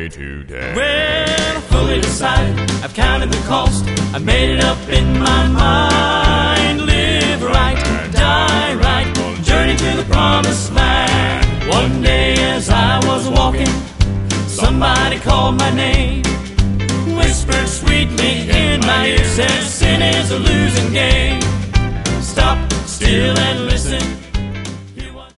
day to day. Well, fully decided, I've counted the cost, I made it up in my mind. Live right, die right, journey to the promised land. One day as I was walking, somebody called my name, whispered sweetly in my ear, said sin is a losing game. Stop still and listen.